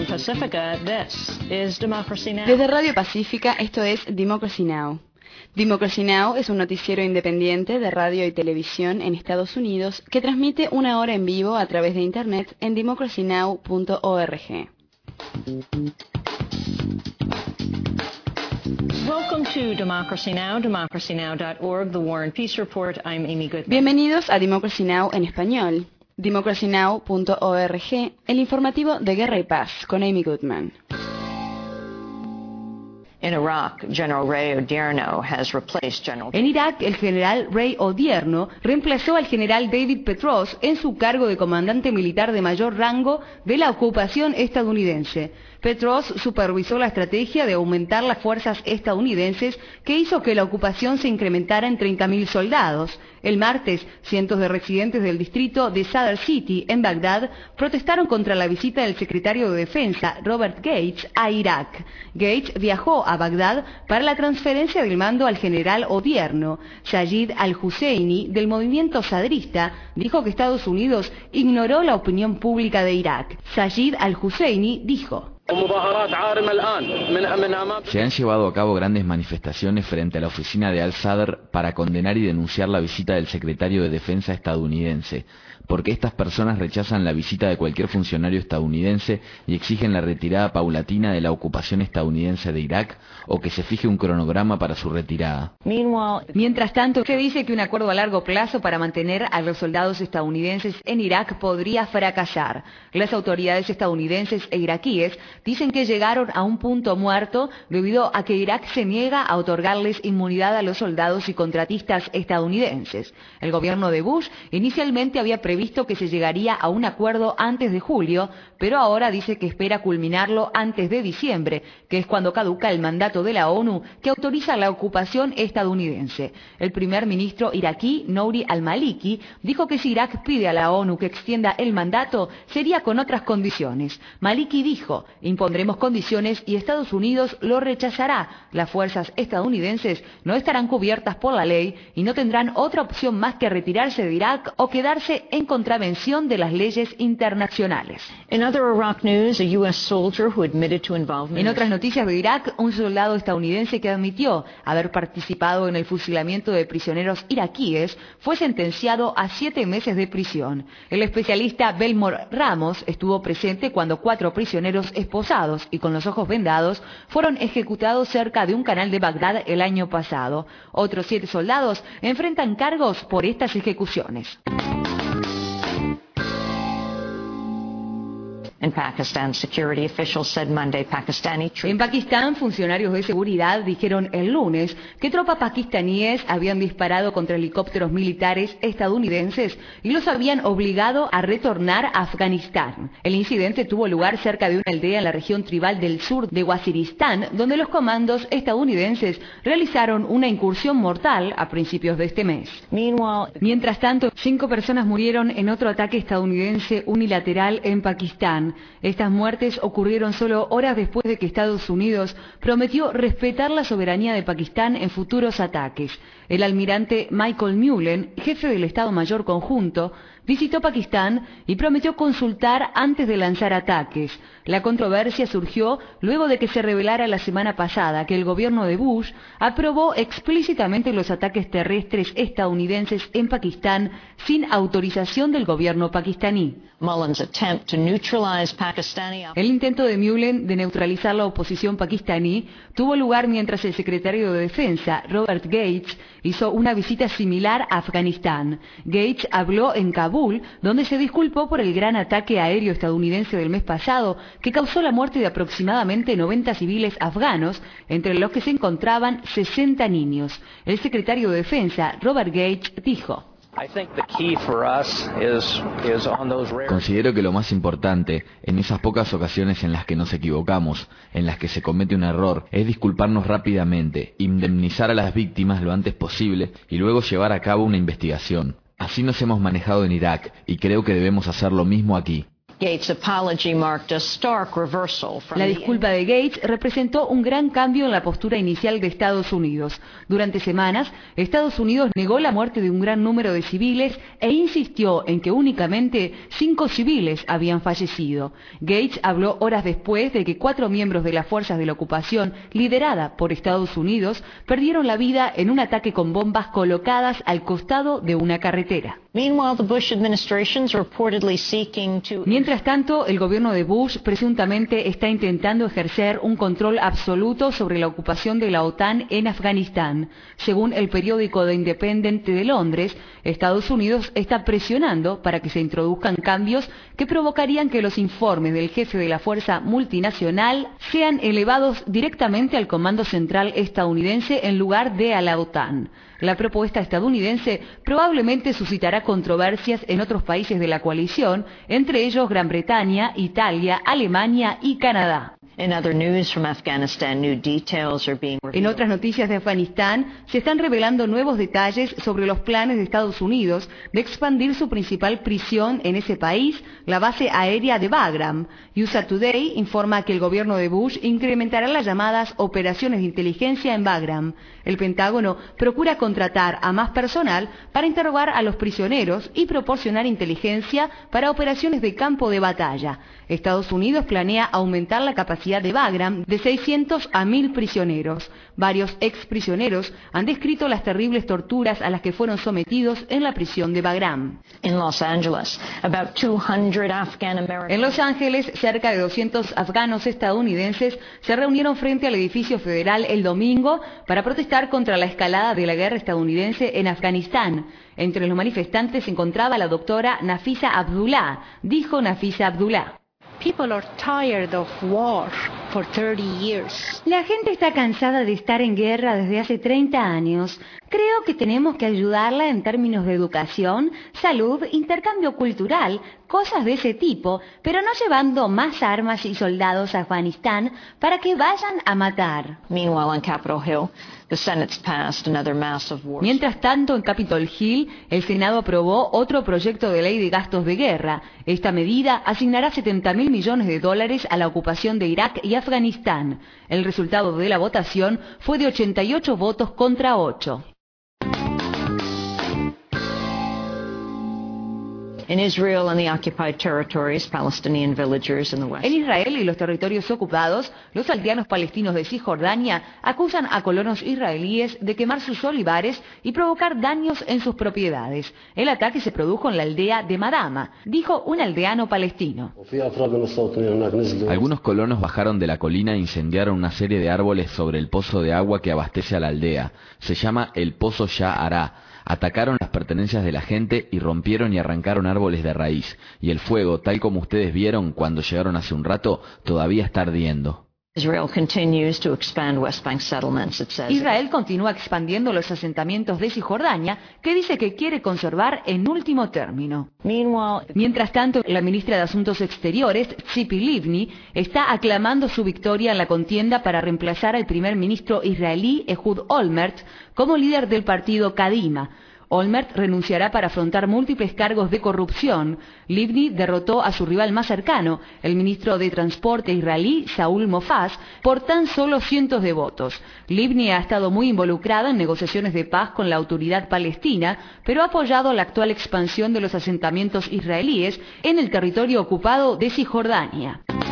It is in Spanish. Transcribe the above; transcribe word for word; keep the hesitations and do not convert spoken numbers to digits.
Pacifica, this is Democracy Now! Desde Radio Pacífica, esto es Democracy Now! Democracy Now! Es un noticiero independiente de radio y televisión en Estados Unidos que transmite una hora en vivo a través de Internet en democracy now punto org. Welcome to Democracy Now!, democracy now dot org, The War and Peace Report. I'm Amy Goodman. Bienvenidos a Democracy Now! En español. democracy now punto org, el informativo de Guerra y Paz, con Amy Goodman. In Iraq, General Ray Odierno has replaced General... En Irak, el general Ray Odierno reemplazó al general David Petraeus en su cargo de comandante militar de mayor rango de la ocupación estadounidense. Petraeus supervisó la estrategia de aumentar las fuerzas estadounidenses que hizo que la ocupación se incrementara en treinta mil soldados. El martes, cientos de residentes del distrito de Sadr City, en Bagdad, protestaron contra la visita del secretario de Defensa, Robert Gates, a Irak. Gates viajó a Bagdad para la transferencia del mando al general Odierno. Sayid al-Husseini, del movimiento sadrista, dijo que Estados Unidos ignoró la opinión pública de Irak. Sayid al-Husseini dijo: Se han llevado a cabo grandes manifestaciones frente a la oficina de Al-Sadr para condenar y denunciar la visita del secretario de Defensa estadounidense, porque estas personas rechazan la visita de cualquier funcionario estadounidense y exigen la retirada paulatina de la ocupación estadounidense de Irak o que se fije un cronograma para su retirada. Mientras tanto, se dice que un acuerdo a largo plazo para mantener a los soldados estadounidenses en Irak podría fracasar. Las autoridades estadounidenses e iraquíes dicen que llegaron a un punto muerto debido a que Irak se niega a otorgarles inmunidad a los soldados y contratistas estadounidenses. El gobierno de Bush inicialmente había previsto que se llegaría a un acuerdo antes de julio, pero ahora dice que espera culminarlo antes de diciembre, que es cuando caduca el mandato de la ONU que autoriza la ocupación estadounidense. El primer ministro iraquí, Nouri al-Maliki, dijo que si Irak pide a la ONU que extienda el mandato, sería con otras condiciones. Maliki dijo: impondremos condiciones y Estados Unidos lo rechazará. Las fuerzas estadounidenses no estarán cubiertas por la ley y no tendrán otra opción más que retirarse de Irak o quedarse en contravención de las leyes internacionales. In other Iraq news, a U S soldier who admitted to involvement... En otras noticias de Irak, un soldado estadounidense que admitió haber participado en el fusilamiento de prisioneros iraquíes fue sentenciado a siete meses de prisión. El especialista Belmore Ramos estuvo presente cuando cuatro prisioneros esposados y con los ojos vendados fueron ejecutados cerca de un canal de Bagdad el año pasado. Otros siete soldados enfrentan cargos por estas ejecuciones. In Pakistan, security officials said Monday Pakistani troops... En Pakistán, funcionarios de seguridad dijeron el lunes que tropas pakistaníes habían disparado contra helicópteros militares estadounidenses y los habían obligado a retornar a Afganistán. El incidente tuvo lugar cerca de una aldea en la región tribal del sur de Waziristán, donde los comandos estadounidenses realizaron una incursión mortal a principios de este mes. Meanwhile... Mientras tanto, cinco personas murieron en otro ataque estadounidense unilateral en Pakistán. Estas muertes ocurrieron solo horas después de que Estados Unidos prometió respetar la soberanía de Pakistán en futuros ataques. El almirante Michael Mullen, jefe del Estado Mayor Conjunto, visitó Pakistán y prometió consultar antes de lanzar ataques. La controversia surgió luego de que se revelara la semana pasada que el gobierno de Bush aprobó explícitamente los ataques terrestres estadounidenses en Pakistán sin autorización del gobierno pakistaní. Mullen's attempt to neutralize Pakistani... El intento de Mullen de neutralizar la oposición pakistaní tuvo lugar mientras el secretario de Defensa, Robert Gates, hizo una visita similar a Afganistán. Gates habló en Kabul, donde se disculpó por el gran ataque aéreo estadounidense del mes pasado, que causó la muerte de aproximadamente noventa civiles afganos, entre los que se encontraban sesenta niños. El secretario de Defensa, Robert Gates, dijo: Considero que lo más importante, en esas pocas ocasiones en las que nos equivocamos, en las que se comete un error, es disculparnos rápidamente, indemnizar a las víctimas lo antes posible y luego llevar a cabo una investigación. Así nos hemos manejado en Irak y creo que debemos hacer lo mismo aquí. La disculpa de Gates representó un gran cambio en la postura inicial de Estados Unidos. Durante semanas, Estados Unidos negó la muerte de un gran número de civiles e insistió en que únicamente cinco civiles habían fallecido. Gates habló horas después de que cuatro miembros de las fuerzas de la ocupación, liderada por Estados Unidos, perdieron la vida en un ataque con bombas colocadas al costado de una carretera. Mientras tanto, el gobierno de Bush presuntamente está intentando ejercer un control absoluto sobre la ocupación de la OTAN en Afganistán. Según el periódico The Independent de Londres, Estados Unidos está presionando para que se introduzcan cambios que provocarían que los informes del jefe de la fuerza multinacional sean elevados directamente al Comando Central estadounidense en lugar de a la OTAN. La propuesta estadounidense probablemente suscitará controversias en otros países de la coalición, entre ellos Gran Bretaña, Italia, Alemania y Canadá. En otras noticias de Afganistán, se están revelando nuevos detalles sobre los planes de Estados Unidos de expandir su principal prisión en ese país, la base aérea de Bagram. U S A Today informa que el gobierno de Bush incrementará las llamadas operaciones de inteligencia en Bagram. El Pentágono procura contratar a más personal para interrogar a los prisioneros y proporcionar inteligencia para operaciones de campo de batalla. Estados Unidos planea aumentar la capacidad de Bagram de seiscientos a mil prisioneros. Varios exprisioneros han descrito las terribles torturas a las que fueron sometidos en la prisión de Bagram. En Los Ángeles, about two hundred Afghan Americans. En Los Ángeles, cerca de doscientos afganos estadounidenses se reunieron frente al edificio federal el domingo para protestar contra la escalada de la guerra estadounidense en Afganistán. Entre los manifestantes se encontraba la doctora Nafisa Abdullah. Dijo Nafisa Abdullah: People are tired of war for thirty years. La gente está cansada de estar en guerra desde hace treinta años. Creo que tenemos que ayudarla en términos de educación, salud, intercambio cultural, cosas de ese tipo, pero no llevando más armas y soldados a Afganistán para que vayan a matar. Meanwhile, on Capitol Hill, the Senate's passed another massive war. Mientras tanto, en Capitol Hill, el Senado aprobó otro proyecto de ley de gastos de guerra. Esta medida asignará setenta mil millones de dólares a la ocupación de Irak y Afganistán. El resultado de la votación fue de ochenta y ocho votos contra ocho. In Israel and the occupied territories, Palestinian villagers in the west. En Israel y los territorios ocupados, los aldeanos palestinos de Cisjordania acusan a colonos israelíes de quemar sus olivares y provocar daños en sus propiedades. El ataque se produjo en la aldea de Madama, dijo un aldeano palestino. Algunos colonos bajaron de la colina e incendiaron una serie de árboles sobre el pozo de agua que abastece a la aldea. Se llama el Pozo Sha'ara. Atacaron las pertenencias de la gente y rompieron y arrancaron árboles de raíz, y el fuego, tal como ustedes vieron cuando llegaron hace un rato, todavía está ardiendo. Israel continues to expand West Bank settlements, it says. Israel continúa expandiendo los asentamientos de Cisjordania, que dice que quiere conservar en último término. Meanwhile, Mientras tanto, la ministra de Asuntos Exteriores, Tzipi Livni, está aclamando su victoria en la contienda para reemplazar al primer ministro israelí Ehud Olmert como líder del partido Kadima. Olmert renunciará para afrontar múltiples cargos de corrupción. Livni derrotó a su rival más cercano, el ministro de Transporte israelí Saúl Mofaz, por tan solo cientos de votos. Livni ha estado muy involucrada en negociaciones de paz con la autoridad palestina, pero ha apoyado la actual expansión de los asentamientos israelíes en el territorio ocupado de Cisjordania.